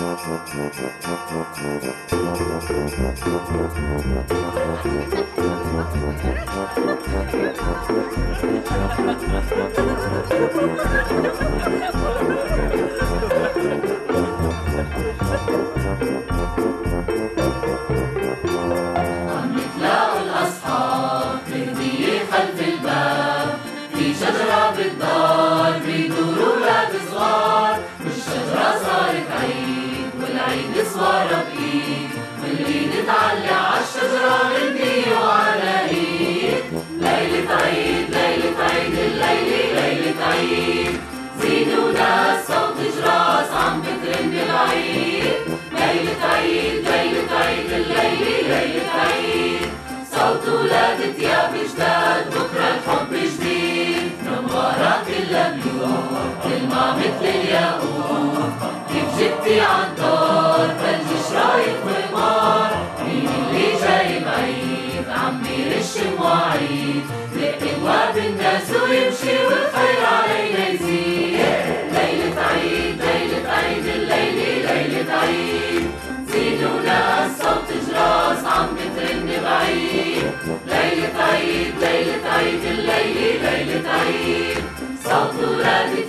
تلاقوا الأصحاب هدية خلف الباب، في شجرة بالدار بيدوروا ولاد صغار، والشجرة صارت عيد والعيد صوارة بإيد، والإيد تعلق عالشجرة غنية وعلى إيد. ليلة عيد ليلة عيد الليلة ليلة عيد، زينوا ناس صوت جراس عم بترن العيد. ليلة عيد ليلة عيد الليلة ليلة عيد، صوت ولاد تياب جداد بكرة الحب جديد. نوارة كلها بيوت كلمة مثل الياقوت، كيف جبتي عالدار ثلج شرايط وقمار. مين اللي جاي بعيد عم يرش مواعيد، دق ابواب الناس ويمشي والخير علينا يزيد. ليلة عيد ليلة عيد الليلة ليلة عيد، زينوا ناس صوت جراس عم بترن بعيد. ليلة عيد ليلة عيد الليلة ليلة عيد، صوت ولاد